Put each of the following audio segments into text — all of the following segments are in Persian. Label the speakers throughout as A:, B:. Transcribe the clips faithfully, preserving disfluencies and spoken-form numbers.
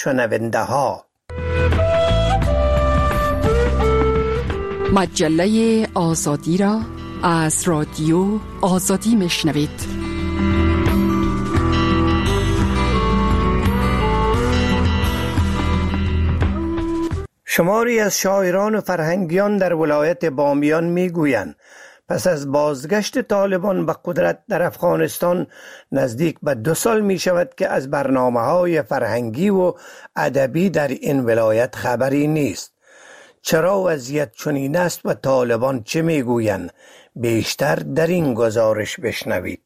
A: شنونده ها.
B: مجله آزادی را از رادیو آزادی میشنوید.
A: شماری از شاعران و فرهنگیان در ولایت بامیان میگویند پس از بازگشت طالبان به قدرت در افغانستان نزدیک به دو سال می شود که از برنامه‌های فرهنگی و ادبی در این ولایت خبری نیست. چرا وضعیت چنین است و طالبان چه میگویند؟ بیشتر در این گزارش بشنوید.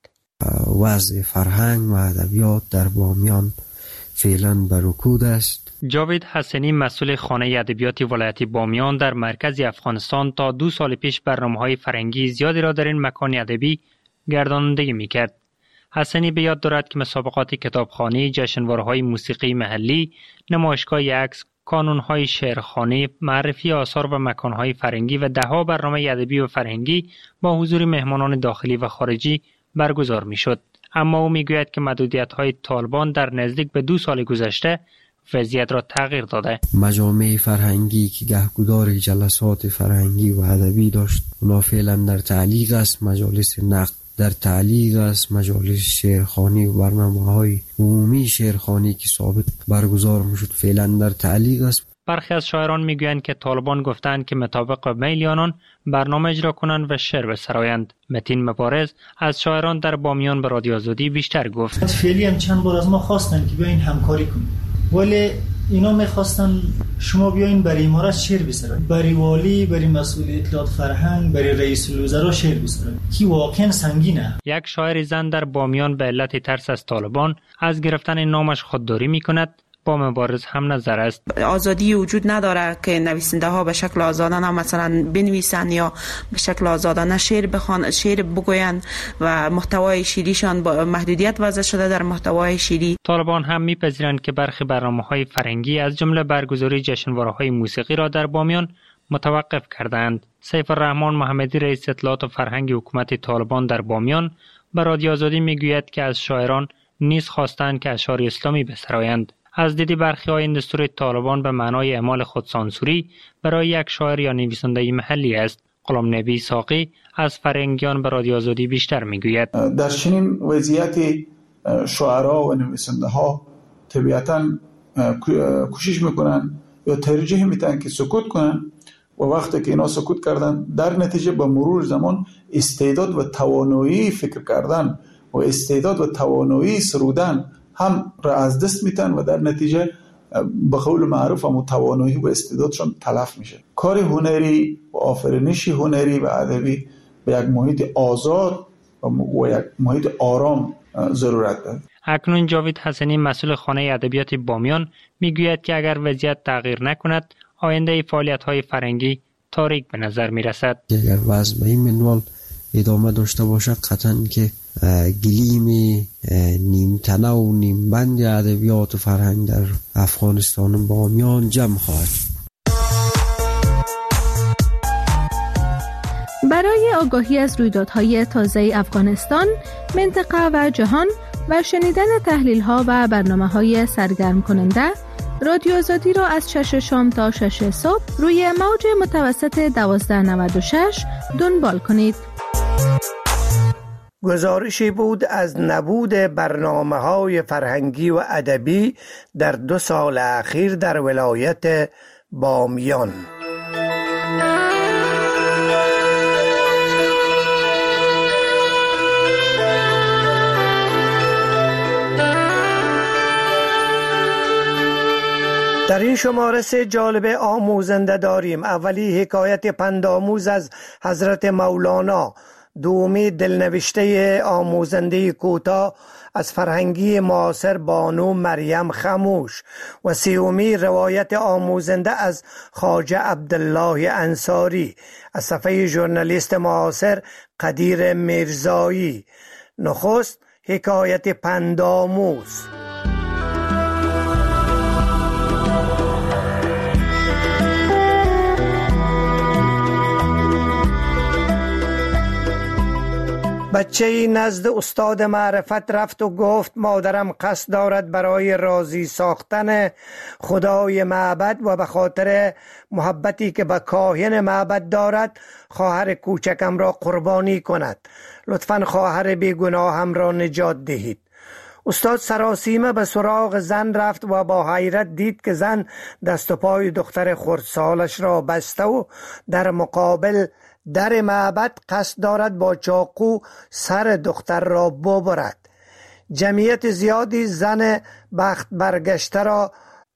C: وضع فرهنگ و ادبیات در بامیان فعلا بر رکود است.
D: جاوید حسنی مسئول خانه ادبیات ولایت بامیان در مرکز افغانستان تا دو سال پیش برنامه‌های فرهنگی زیادی را در این مکان ادبی گردانندگی می‌کرد. حسنی به یاد دارد که مسابقات کتابخوانی، جشنواره‌های موسیقی محلی، نمایشگاه عکس، کانون‌های شعرخوانی، معرفی آثار و مکان‌های فرهنگی و ده‌ها برنامه ادبی و فرهنگی با حضور مهمانان داخلی و خارجی برگزار می‌شد. اما او می‌گوید که محدودیت‌های طالبان در نزدیک به دو سال گذشته وضعیت را تغییر داده.
C: مجامع فرهنگی که گهگدار جلسات فرهنگی و ادبی داشت اونا فعلا در تعلیق است. مجالس نقد در تعلیق است. مجالس شعرخوانی و برنامه‌های عمومی شعرخوانی که سابق برگزار میشد فعلا در تعلیق است.
D: برخی از شاعران میگویند که طالبان گفتند که مطابق میل آنان برنامه اجرا کنند و شعر بسرایند. متین مبارز از شاعران در بامیان به رادیو آزادی بیشتر گفت.
E: فعلی هم چند بار از ما خواستن که بیاین همکاری کنیم، ولی اینا میخواستن شما بیاین برای امارات شعر بسرایید، برای والی، برای مسئول اطلاعات فرهنگ، برای رئیس الوزراء شعر بسرایید که واقعا سنگینه.
D: یک شاعر زن در بامیان به علت ترس از طالبان از گرفتن نامش خودداری میکند. با مبارز هم نظر است.
F: آزادی وجود نداره که نویسنده ها به شکل آزادانه مثلا بنویسن یا به شکل آزادانه شعر بخوان، شعر بگوین و محتوای شعریشان با محدودیت وضع شده در محتوای شعری.
D: طالبان هم میپذیرند که برخی برنامه‌های فرهنگی از جمله برگزاری جشنواره‌های موسیقی را در بامیان متوقف کردند. سیف الرحمن محمدی رئیس اطلاعات و فرهنگ حکومت طالبان در بامیان به رادیو آزادی میگوید که از شاعران نیز خواستند که اشعار اسلامی بسرایند. از دید برخی های این دستور طالبان به معنای اعمال خودسانسوری برای یک شاعر یا نویسنده محلی است. غلام نبی ساقی از فرهنگیان به رادیو آزادی بیشتر میگوید.
G: در چنین وضعیتی شاعرها و نویسنده ها طبیعتاً کوشش میکنن یا ترجیح میدن که سکوت کنن و وقتی که اینا سکوت کردن در نتیجه با مرور زمان استعداد و توانایی فکر کردن و استعداد و توانایی سرودن هم را از دست میتن و در نتیجه به قول معروف هم توانایی و استعدادشون تلف میشه. کار هنری و آفرینش هنری و ادبی به یک محیط آزاد و یک محیط آرام ضرورت دارد.
D: اکنون جاوید حسنی مسئول خانه ادبیات بامیان میگوید که اگر وضعیت تغییر نکند آینده فعالیت‌های فرهنگی تاریک به نظر میرسد.
C: اگر وضع به این منوال ادامه داشته باشد قطعاً که گلیم نیمتنه و نیمبند ادبیات و فرهنگ در افغانستان بامیان جمع خواهد.
H: برای آگاهی از رویدادهای تازه افغانستان، منطقه و جهان و شنیدن تحلیل‌ها و برنامه‌های سرگرم کننده، رادیو آزادی را از شش شام تا شش صبح روی موج متوسط دوازده نود و شش دنبال کنید.
A: گزارشی بود از نبود برنامه‌های فرهنگی و ادبی در دو سال اخیر در ولایت بامیان. در این شماره سه جالب آموزنده داریم. اولی حکایت پندآموز از حضرت مولانا، دومی دلنوشته آموزنده کوتاه از فرهنگی معاصر بانو مریم خموش و سومی روایت آموزنده از خواجه عبدالله انصاری از صفحه ژورنالیست معاصر قدیر میرزایی. نخست حکایت پندآموز. بچه ای نزد استاد معرفت رفت و گفت مادرم قصد دارد برای راضی ساختن خدای معبد و به خاطر محبتی که به کاهن معبد دارد خواهر کوچکم را قربانی کند. لطفاً خواهر بیگناهم را نجات دهید. استاد سراسیمه به سراغ زن رفت و با حیرت دید که زن دست و پای دختر خردسالش را بسته و در مقابل در معبد قصد دارد با چاقو سر دختر را ببرد. جمعیت زیادی زن بخت برگشته را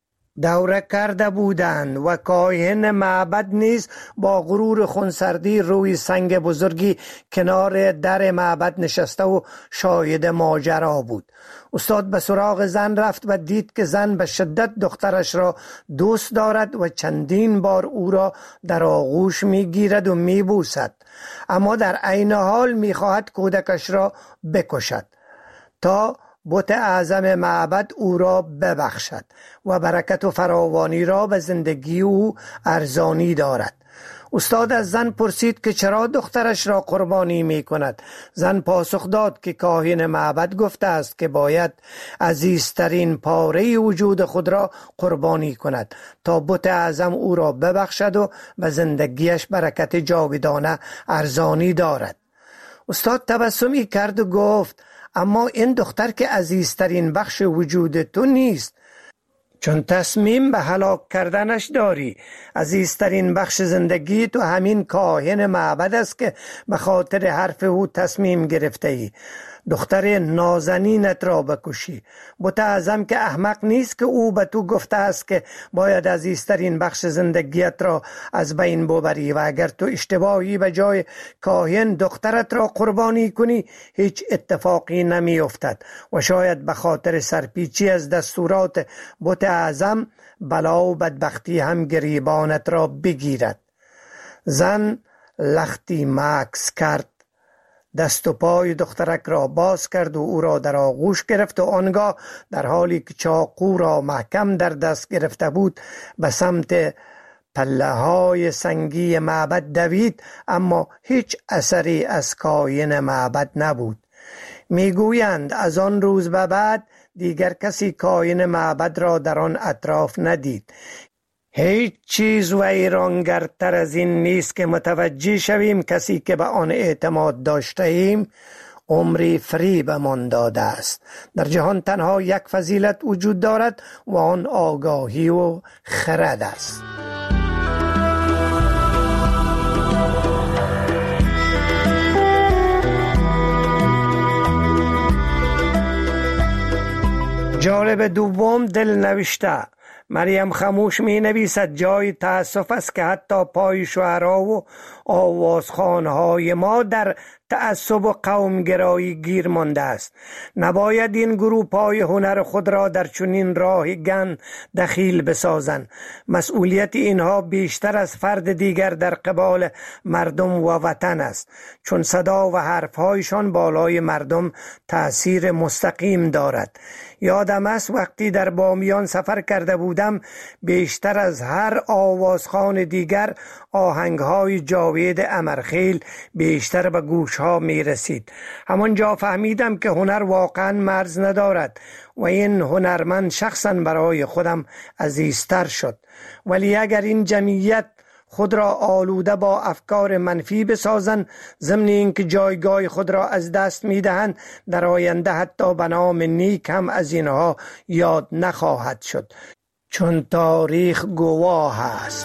A: دوره کرده بودند و کاهن معبد نیز با غرور خونسردی روی سنگ بزرگی کنار در معبد نشسته و شاهد ماجرا بود. استاد به سراغ زن رفت و دید که زن به شدت دخترش را دوست دارد و چندین بار او را در آغوش میگیرد و میبوسد، اما در عین حال میخواهد کودکش را بکشد تا بت اعظم معبد او را ببخشد و برکت و فراوانی را به زندگی او ارزانی دارد. استاد از زن پرسید که چرا دخترش را قربانی می کند. زن پاسخ داد که کاهن معبد گفته است که باید عزیزترین پاره وجود خود را قربانی کند تا بت اعظم او را ببخشد و به زندگیش برکت جاودانه ارزانی دارد. استاد تبسمی کرد و گفت اما این دختر که عزیزترین بخش وجود تو نیست، چون تصمیم به هلاک کردنش داری. عزیزترین بخش زندگی تو همین کاهن معبد است که به خاطر حرف او تصمیم گرفته ای دختر نازنینت را بکشی. بت اعظم که احمق نیست که او به تو گفته است که باید عزیزترین بخش زندگیت را از بین ببری و اگر تو اشتباهی به جای کاهن دخترت را قربانی کنی هیچ اتفاقی نمی افتد و شاید به خاطر سرپیچی از دستورات بت اعظم بلا و بدبختی هم گریبانت را بگیرد. زن لختی مکث کرد، دست و پای دخترک را باز کرد و او را در آغوش گرفت و آنگاه در حالی که چاقو را محکم در دست گرفته بود به سمت پله های سنگی معبد دوید، اما هیچ اثری از کاهن معبد نبود. میگویند از آن روز به بعد دیگر کسی کاهن معبد را در آن اطراف ندید. هیچ چیز ویرانگرتر از این نیست که متوجه شویم کسی که به آن اعتماد داشته ایم عمری فریبمان داده است. در جهان تنها یک فضیلت وجود دارد و آن آگاهی و خرد است. جالب دوم دلنوشته. مریم خموش می نویسد جای تأسف است که حتی پای شعرا و آوازخوانهای ما در تعصب و قومگرایی گیر مانده است. نباید این گروه پای هنر خود را در چنین راه گن دخیل بسازند. مسئولیت اینها بیشتر از فرد دیگر در قبال مردم و وطن است، چون صدا و حرفهایشان بالای مردم تأثیر مستقیم دارد. یادم است وقتی در بامیان سفر کرده بودم بیشتر از هر آوازخوان دیگر آهنگهای جاوید امرخیل بیشتر به گوش ها می رسید. همانجا فهمیدم که هنر واقعا مرز ندارد و این هنرمند شخصا برای خودم عزیزتر شد. ولی اگر این جمعیت خود را آلوده با افکار منفی بسازند، ضمن اینکه جایگاه خود را از دست میدهند، در آینده حتی به نام نیک هم از اینها یاد نخواهد شد، چون تاریخ گواه است.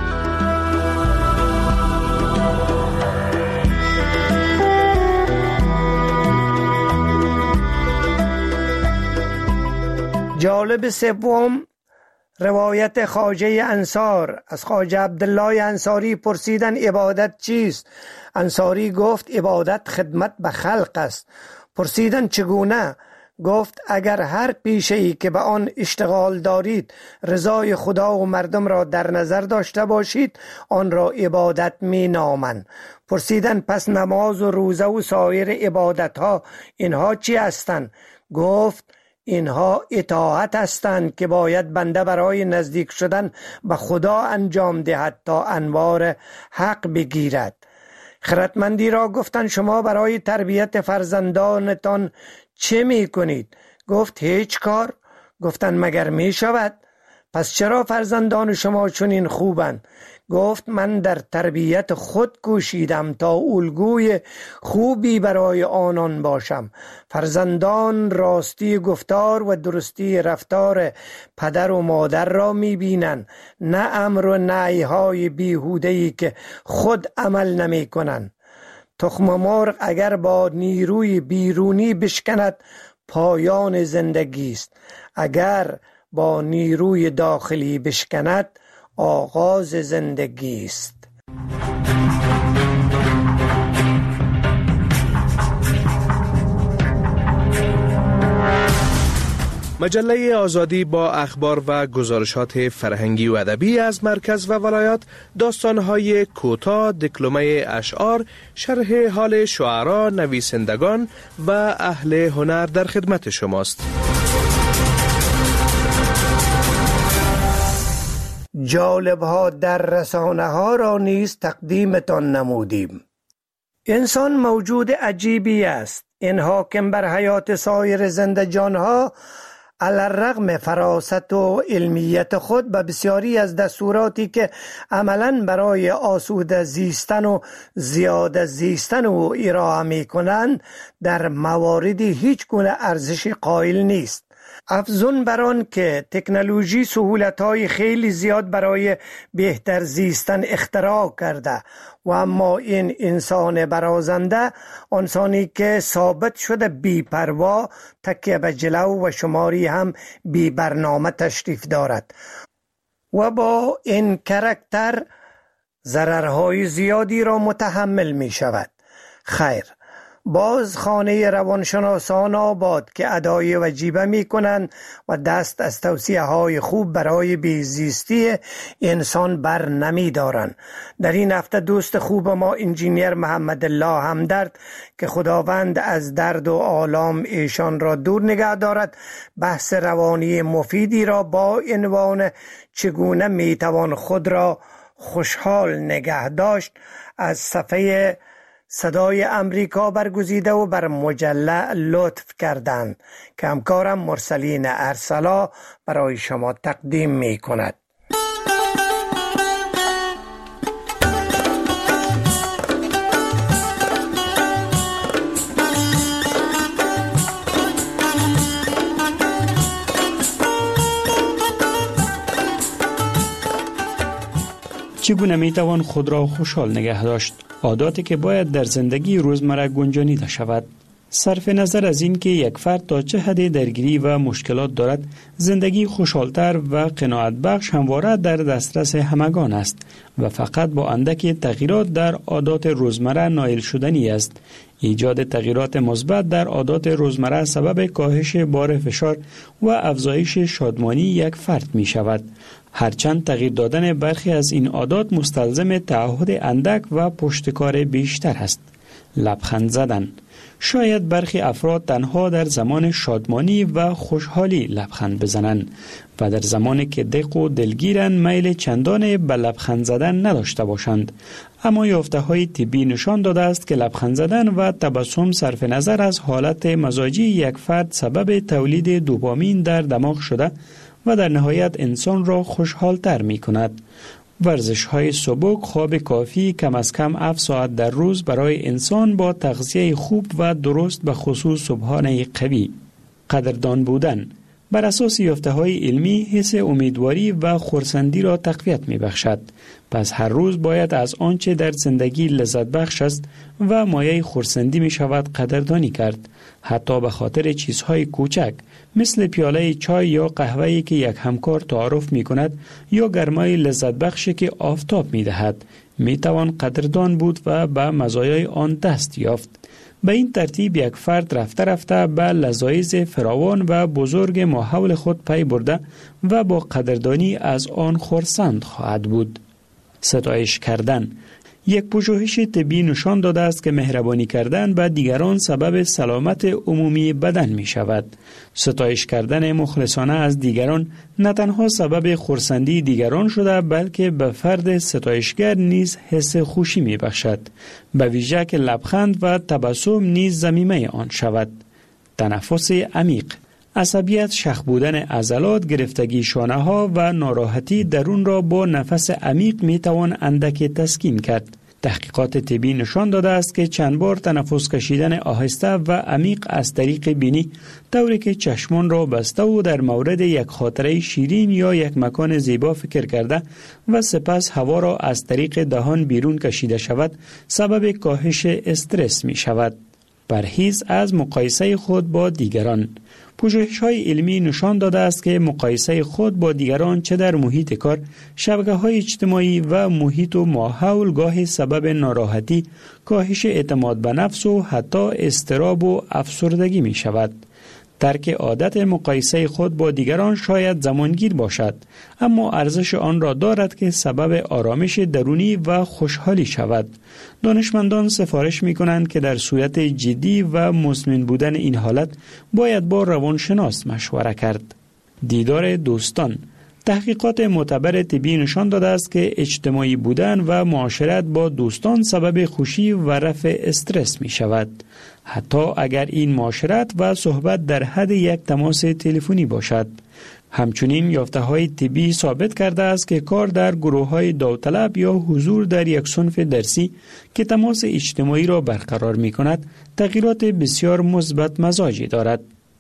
A: جالب سوم روایت خواجه انصار. از خواجه عبدالله انصاری پرسیدن عبادت چیست؟ انصاری گفت عبادت خدمت به خلق است. پرسیدن چگونه؟ گفت اگر هر پیشه‌ای که به آن اشتغال دارید رضای خدا و مردم را در نظر داشته باشید آن را عبادت می نامند. پرسیدن پس نماز و روزه و سایر عبادت ها اینها چی هستند؟ گفت اینها اطاعت هستند که باید بنده برای نزدیک شدن به خدا انجام دهد تا انوار حق بگیرد. خردمندی را گفتند شما برای تربیت فرزندانتان چه می کنید؟ گفت هیچ کار. گفتند مگر می شود؟ پس چرا فرزندان شما چنین خوبند؟ گفت من در تربیت خود کوشیدم تا الگوی خوبی برای آنان باشم. فرزندان راستی گفتار و درستی رفتار پدر و مادر را می بینند، نه امر و نهی های بیهوده‌ای که خود عمل نمی کنند. تخم مرغ اگر با نیروی بیرونی بشکند پایان زندگی است، اگر با نیروی داخلی بشکند آغاز زندگی است.
I: مجله آزادی با اخبار و گزارشات فرهنگی و ادبی از مرکز و ولایات، داستان‌های کوتاه، دکلمه اشعار، شرح حال شعرا، نویسندگان و اهل هنر در خدمت شماست.
A: جالب ها در رسانه ها را نیز تقدیمتان نمودیم. انسان موجود عجیبی است. این حاکم بر حیات سایر زنده جان ها علی الرغم فراست و علمیت خود به بسیاری از دستوراتی که عملاً برای آسوده زیستن و زیاده زیستن او ارائه می کنند در مواردی هیچ گونه ارزش قائل نیست. افزون بر آن که تکنولوژی سهولت‌های خیلی زیاد برای بهتر زیستن اختراع کرده و اما این انسان برازنده، انسانی که ثابت شده بی پروا، تکیه به جلو و شماری هم بی برنامه تشریف دارد و با این کرکتر ضررهای زیادی را متحمل می شود. خیر، باز خانه روانشناسان آباد که ادای وجیبه می کنند و دست از توصیه های خوب برای بیزیستی انسان بر نمی دارند. در این هفته دوست خوب ما انجینیر محمد الله همدرد که خداوند از درد و آلام ایشان را دور نگه دارد، بحث روانی مفیدی را با عنوان چگونه می توان خود را خوشحال نگه داشت از صفحه صدای امریکا برگزیده و بر مجله لطف کردند که همکارم مرسلین ارسلا برای شما تقدیم می کند.
D: چگونه می توان خود را خوشحال نگه داشت؟ عاداتی که باید در زندگی روزمره گنجانیده شود. صرف نظر از این که یک فرد تا چه حد درگیری و مشکلات دارد، زندگی خوشحالتر و قناعت بخش همواره در دسترس همگان است و فقط با اندک تغییرات در عادات روزمره نائل شدنی است. ایجاد تغییرات مثبت در عادات روزمره سبب کاهش بار فشار و افزایش شادمانی یک فرد می شود. هرچند تغییر دادن برخی از این عادات مستلزم تعهد اندک و پشتکار بیشتر است. لبخند زدن. شاید برخی افراد تنها در زمان شادمانی و خوشحالی لبخند بزنند و در زمانی که دق و دلگیرن میل چندان به لبخند زدن نداشته باشند. اما یافته های طبی نشان داده است که لبخند زدن و تبسم صرف نظر از حالت مزاجی یک فرد سبب تولید دوپامین در دماغ شده و در نهایت انسان را خوشحال تر می کند. ورزش های سبک، خواب کافی، کم از کم هفت ساعت در روز برای انسان با تغذیه خوب و درست به خصوص صبحانه قوی. قدردان بودن بر اساس یافته های علمی حس امیدواری و خرسندی را تقویت می بخشد. پس هر روز باید از آنچه در زندگی لذت بخش است و مایه خرسندی می شود قدردانی کرد، حتی به خاطر چیزهای کوچک مثل پیاله چای یا قهوه‌ای که یک همکار تعارف می کند یا گرمای لذت بخشی که آفتاب می دهد. می توان قدردان بود و به مزایای آن دست یافت. به این ترتیب یک فرد رفته رفته به لذایذ فراوان و بزرگ ماحول خود پی برده و با قدردانی از آن خرسند خواهد بود. ستایش کردن. یک پژوهش طبی نشان داده است که مهربانی کردن به دیگران سبب سلامت عمومی بدن می شود. ستایش کردن مخلصانه از دیگران نه تنها سبب خرسندی دیگران شده بلکه به فرد ستایشگر نیز حس خوشی می بخشد. به ویژه که لبخند و تبسم نیز ضمیمه آن شود. تنفس عمیق، عصبیت، شخ بودن عضلات، گرفتگی شانه ها و ناراحتی درون را با نفس عمیق می توان اندک تسکین کرد. تحقیقات طبی نشان داده است که چند بار تنفس کشیدن آهسته و عمیق از طریق بینی، طوری که چشمان را بسته و در مورد یک خاطره شیرین یا یک مکان زیبا فکر کرده و سپس هوا را از طریق دهان بیرون کشیده شود، سبب کاهش استرس می شود. پرهیز از مقایسه خود با دیگران. پژوهش‌های علمی نشان داده است که مقایسه خود با دیگران چه در محیط کار، شبکه‌های اجتماعی و محیط و ماحول گاهی سبب ناراحتی، کاهش اعتماد به نفس و حتی اضطراب و افسردگی می شود. ترک عادت مقایسه خود با دیگران شاید زمانگیر باشد، اما ارزش آن را دارد که سبب آرامش درونی و خوشحالی شود. دانشمندان سفارش می کنند که در صورت جدی و مزمن بودن این حالت باید با روانشناس مشوره کرد. دیدار دوستان. تحقیقات معتبر طبی نشان داده است که اجتماعی بودن و معاشرت با دوستان سبب خوشی و رفع استرس می شود، حتی اگر این معاشرت و صحبت در حد یک تماس تلفنی باشد. همچنین یافته‌های طبی ثابت کرده است که کار در گروه‌های داوطلب یا حضور در یک صنف درسی که تماس اجتماعی را برقرار می‌کند، تغییرات بسیار مثبت مزاجی دارد.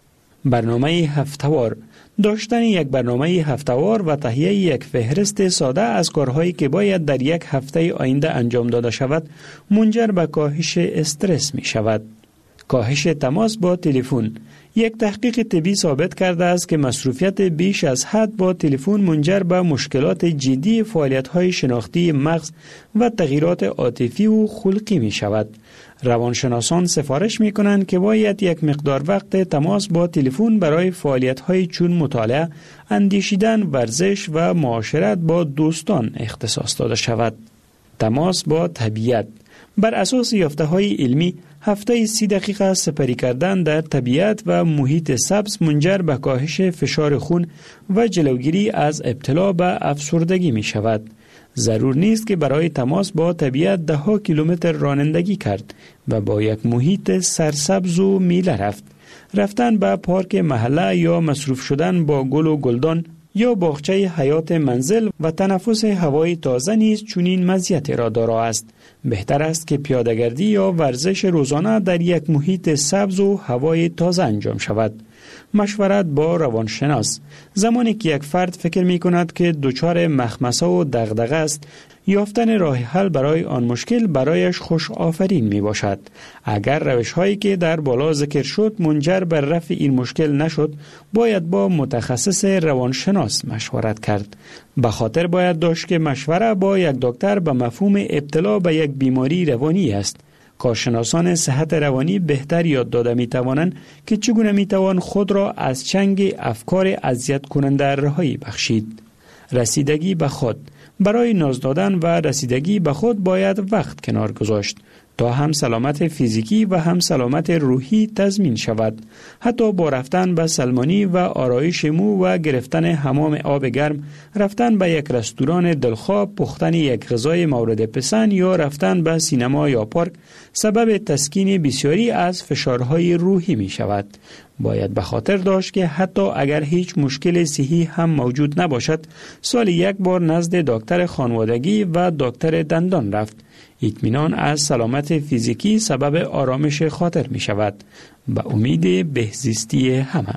D: برنامه هفته‌وار. داشتن یک برنامه هفته‌وار و تهیه یک فهرست ساده از کارهایی که باید در یک هفته آینده انجام داده شود، منجر به کاهش استرس می شود. کاهش تماس با تلفن. یک تحقیق طبی ثابت کرده است که مصروفیت بیش از حد با تلفن منجر به مشکلات جدی فعالیت‌های شناختی مغز و تغییرات عاطفی و خلقی می شود. روانشناسان سفارش می کنند که باید یک مقدار وقت تماس با تلفن برای فعالیت‌های چون مطالعه، اندیشیدن، ورزش و معاشرت با دوستان اختصاص داده شود. تماس با طبیعت. بر اساس یافته‌های علمی، هفته سی دقیقه سپری کردن در طبیعت و محیط سبز منجر به کاهش فشار خون و جلوگیری از ابتلا به افسردگی می شود. ضرور نیست که برای تماس با طبیعت ده ها کیلومتر رانندگی کرد و با یک محیط سرسبز و میله رفت. رفتن به پارک محله یا مصروف شدن با گل و گلدان یا باغچه حیات منزل و تنفس هوای تازه نیز چنین مزیت را دارا است. بهتر است که پیاده‌گردی یا ورزش روزانه در یک محیط سبز و هوای تازه انجام شود. مشورت با روانشناس. زمانی که یک فرد فکر می کند که دچار مخمصه و دغدغه است، یافتن راه حل برای آن مشکل برایش خوش آفرین می باشد. اگر روش هایی که در بالا ذکر شد منجر بر رفع این مشکل نشد، باید با متخصص روانشناس مشورت کرد. به خاطر باید داشت که مشوره با یک دکتر به مفهوم ابتلا به یک بیماری روانی است. کارشناسان صحت روانی بهتر یاد داده می توانند که چگونه می توان خود را از چنگ افکار اذیت کننده رهایی بخشید. رسیدگی به خود. برای ناز دادن و رسیدگی به خود باید وقت کنار گذاشت تا هم سلامت فیزیکی و هم سلامت روحی تضمین شود. حتی با رفتن به سلمانی و آرایش مو و گرفتن حمام آب گرم، رفتن به یک رستوران دلخواه، پختن یک غذای مورد پسند یا رفتن به سینما یا پارک سبب تسکین بسیاری از فشارهای روحی می شود. باید به خاطر داشت که حتی اگر هیچ مشکل صحی هم موجود نباشد، سال یک بار نزد دکتر خانوادگی و دکتر دندان رفت. اطمینان از سلامت فیزیکی سبب آرامش خاطر می شود. به امید بهزیستی همه.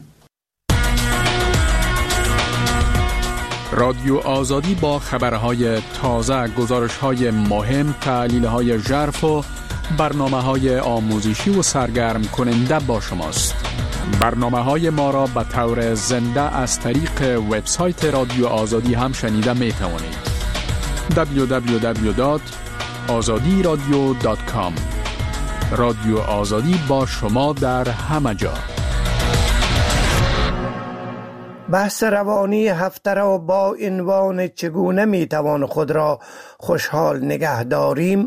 J: رادیو آزادی با خبرهای تازه، گزارش‌های مهم، تحلیل‌های ژرف و برنامه‌های آموزشی و سرگرم کننده با شماست. برنامه‌های ما را به طور زنده از طریق وبسایت رادیو آزادی هم شنیده می‌توانید. دبلیو دبلیو دبلیو دات آزادی رادیو دات کام. رادیو آزادی با شما در همه جا.
A: بحث روانی هفته را با عنوان چگونه میتوان خود را خوشحال نگه داریم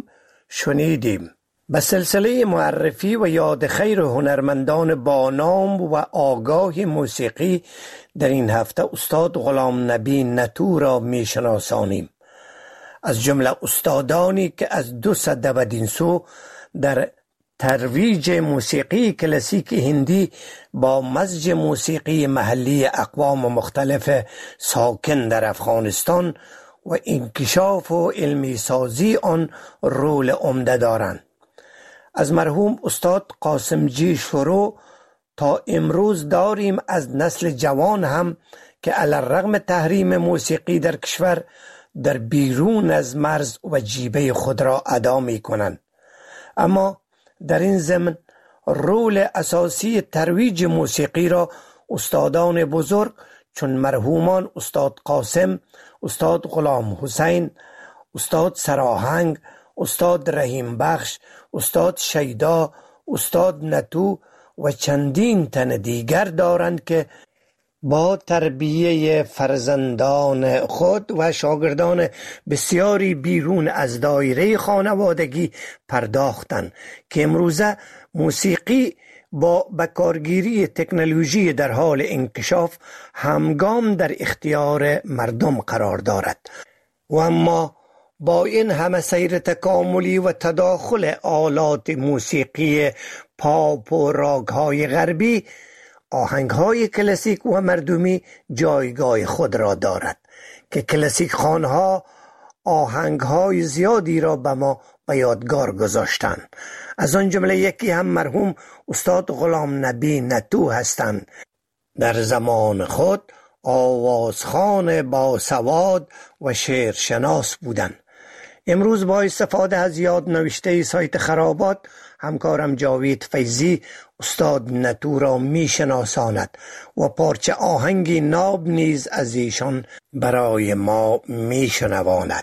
A: شنیدیم. به سلسله معرفی و یاد خیر هنرمندان با نام و آگاه موسیقی در این هفته استاد غلام نبی نتو را می شناسانیم. از جمله استادانی که از دو سده بدین سو در ترویج موسیقی کلاسیک هندی با مزج موسیقی محلی اقوام مختلف ساکن در افغانستان و انکشاف و علمی سازی آن رول عمده دارند. از مرحوم استاد قاسمجی شروع تا امروز داریم از نسل جوان هم که علی الرغم تحریم موسیقی در کشور در بیرون از مرز و جیبه خود را ادا می کنند. اما در این ضمن رول اساسی ترویج موسیقی را استادان بزرگ چون مرحومان استاد قاسم، استاد غلام حسین، استاد سراهنگ، استاد رحیم بخش، استاد شیدا، استاد نتو و چندین تن دیگر دارند که با تربیه فرزندان خود و شاگردان بسیاری بیرون از دایره خانوادگی پرداختند که امروزه موسیقی با بکارگیری تکنولوژی در حال انکشاف همگام در اختیار مردم قرار دارد. و اما با این همه سیر تکاملی و تداخل آلات موسیقی پاپ و راگ‌های غربی، آهنگ‌های کلاسیک و مردمی جایگاه خود را دارد که کلاسیک خوانها آهنگ‌های زیادی را به ما به یادگار گذاشتند. از آن جمله یکی هم مرحوم استاد غلام نبی نتو هستند. در زمان خود آوازخوان با سواد و شعرشناس بودند. امروز با استفاده از یاد نوشته سایت خرابات همکارم جاوید فیضی استاد نتو را می شناساند و پارچه آهنگی ناب نیز از ایشان برای ما می شنواند.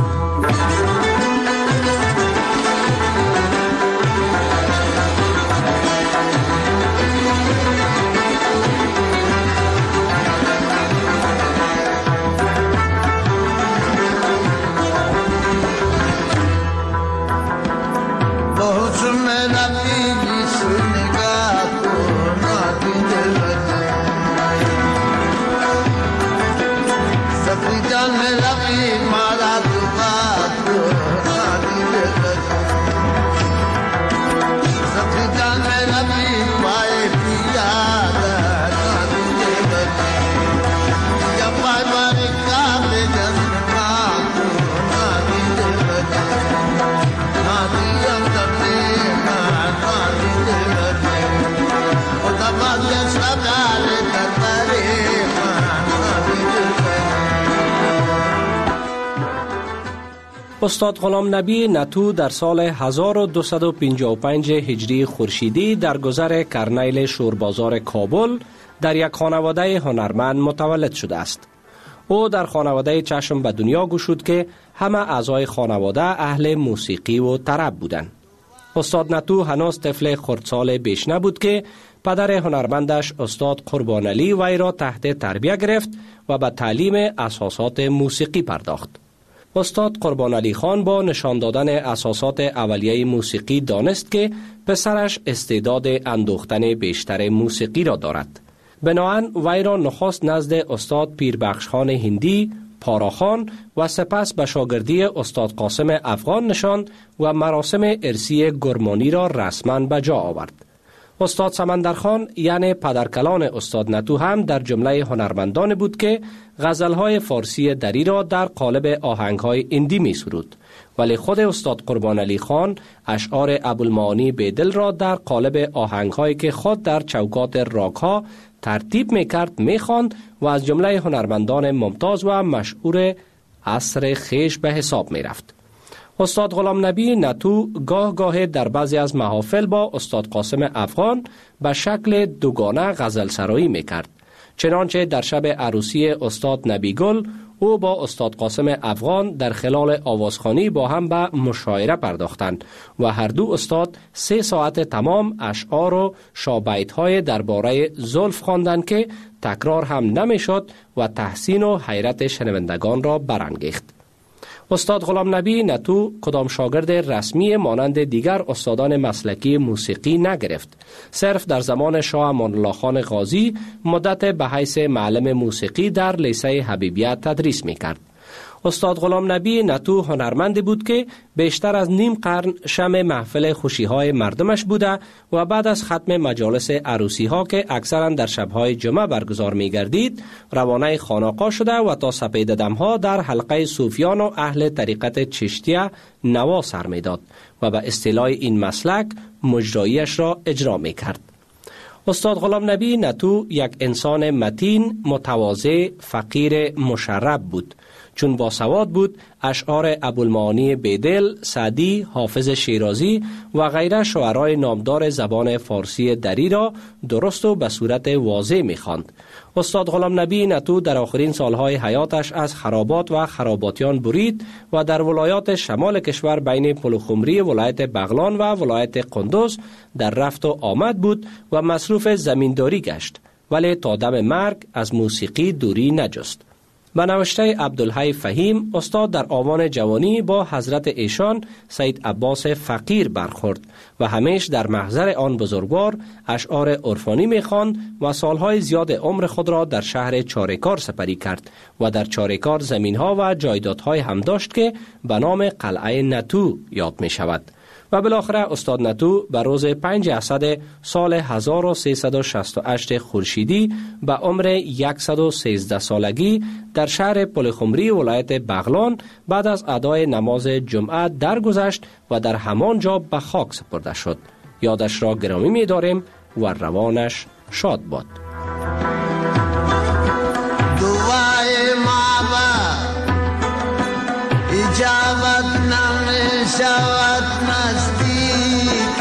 K: استاد غلام نبی نتو در سال هزار و دویست و پنجاه و پنج هجری خورشیدی در گذر کرنیل شوربازار کابل در یک خانواده هنرمند متولد شده است. او در خانواده چشم به دنیا گشود که همه اعضای خانواده اهل موسیقی و طرب بودند. استاد نتو هنوز طفل خردسال بیش نبود که پدر هنرمندش استاد قربان علی وی را تحت تربیت گرفت و به تعلیم اساسات موسیقی پرداخت. استاد قربان علی خان با نشان دادن اساسات اولیه موسیقی دانست که پسرش استعداد اندوختن بیشتر موسیقی را دارد. بناهن وی را نخست نزد استاد پیربخش خان هندی، پاراخان و سپس به شاگردی استاد قاسم افغان نشاند و مراسم ارثی گرمانی را رسما به جا آورد. استاد سمندرخان یعنی پدرکلان استاد نتو هم در جمله هنرمندان بود که غزلهای فارسی دری را در قالب آهنگهای اندی می سرود، ولی خود استاد قربان علی خان اشعار ابوالمعانی بیدل را در قالب آهنگهایی که خود در چوکات راگ‌ها ترتیب می کرد می خواند و از جمله هنرمندان ممتاز و مشهور عصر خیش به حساب می رفت. استاد غلام نبی نتو گاه گاه در بعضی از محافل با استاد قاسم افغان به شکل دوگانه غزل سرایی می کرد. چنانچه در شب عروسی استاد نبی گل او با استاد قاسم افغان در خلال آوازخوانی با هم به مشاعره پرداختند و هر دو استاد سه ساعت تمام اشعار و شابیت‌های درباره زلف خواندند که تکرار هم نمیشد و تحسین و حیرت شنوندگان را برانگیخت. استاد غلام نبی نتو کدام شاگرد رسمی مانند دیگر استادان مسلکی موسیقی نگرفت. صرف در زمان شاه امان الله خان غازی مدت به حیث معلم موسیقی در لیسه حبیبیه تدریس می‌کرد. استاد غلام نبی نتو هنرمندی بود که بیشتر از نیم قرن شمع محفل خوشی‌های مردمش بوده و بعد از ختم مجالس عروسی‌ها که اکثراً در شب‌های جمعه برگزار می‌گردید، روانه خانقاه شده و تا سپیده دم‌ها در حلقه صوفیان و اهل طریقت چشتیه نوا سر می‌داد و به اصطلاح این مسلک مجراییش را اجرا می‌کرد. استاد غلام نبی نتو یک انسان متین، متواضع، فقیر مشرب بود. چون باسواد بود، اشعار ابوالمعانی بیدل، سعدی، حافظ شیرازی و غیره شعرای نامدار زبان فارسی دری را درست و به صورت واضح می‌خواند. استاد غلام نبی نتو در آخرین سالهای حیاتش از خرابات و خراباتیان برید و در ولایات شمال کشور بین پلخمری ولایت بغلان و ولایت قندوز در رفت و آمد بود و مصروف زمینداری گشت، ولی تا دم مرگ از موسیقی دوری نجست. به نوشته عبدالحی فهیم، استاد در آوان جوانی با حضرت ایشان سید عباس فقیر برخورد و همیش در محضر آن بزرگوار اشعار عرفانی می‌خواند و سالهای زیاد عمر خود را در شهر چاریکار سپری کرد و در چاریکار زمین‌ها و جایدادهای هم داشت که به نام قلعه نتو یاد می‌شود. و بالاخره استاد نتو به روز پنج اسد سال هزار و سیصد و شصت و هشت خورشیدی به عمر صد و سیزده سالگی در شهر پلخمری ولایت بغلان بعد از ادای نماز جمعه درگذشت و در همان جا به خاک سپرده شد. یادش را گرامی می داریم و روانش شاد باد.
L: دعای ما با اجابت نمی شود نزدیک،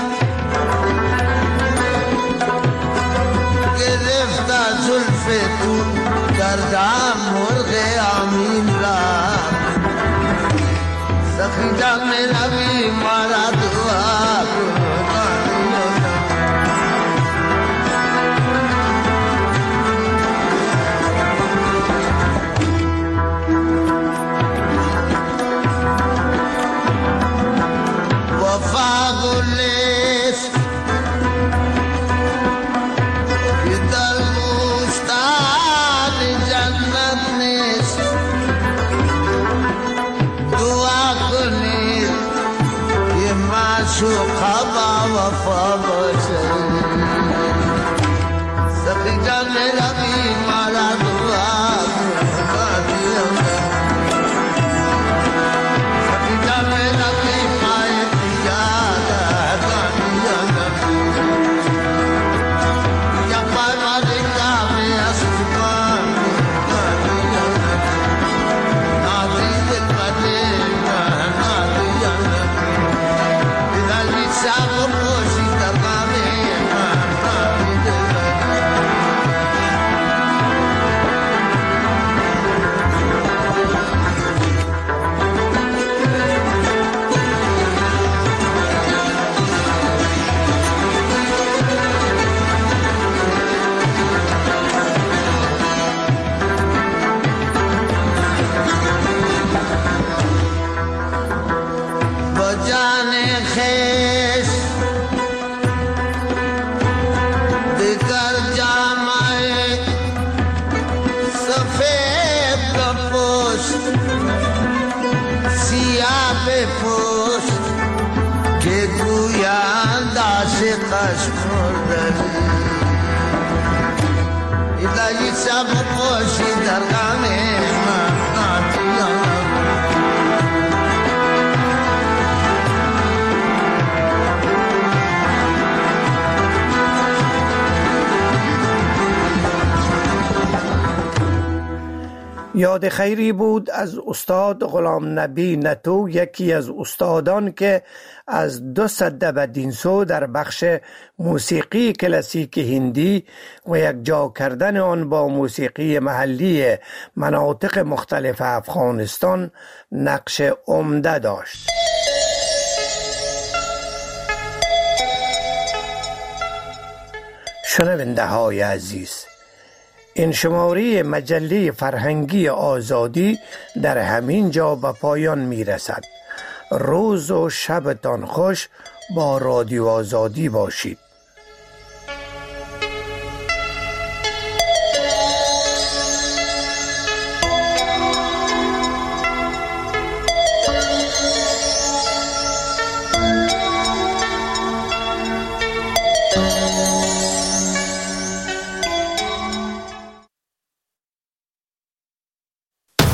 L: گرفت زلف تو کردم مرغ امین را، سخی جان نبی مارا دعا شو قبا وفا باشه سخی جان نبی مارا دعا سخی جان نبی پای پیادا یا پای مالکا میں اسمان نادی دل بنے نادی سب خوشی درگاهی
A: یاد خیری بود از استاد غلام نبی نتو، یکی از استادان که از دو سده به دینسو در بخش موسیقی کلاسیک هندی و یک جا کردن آن با موسیقی محلی مناطق مختلف افغانستان نقش عمده داشت. شنونده های عزیز، این شماره مجله فرهنگی آزادی در همین جا به پایان می رسد. روز و شبتان خوش با رادیو آزادی باشید.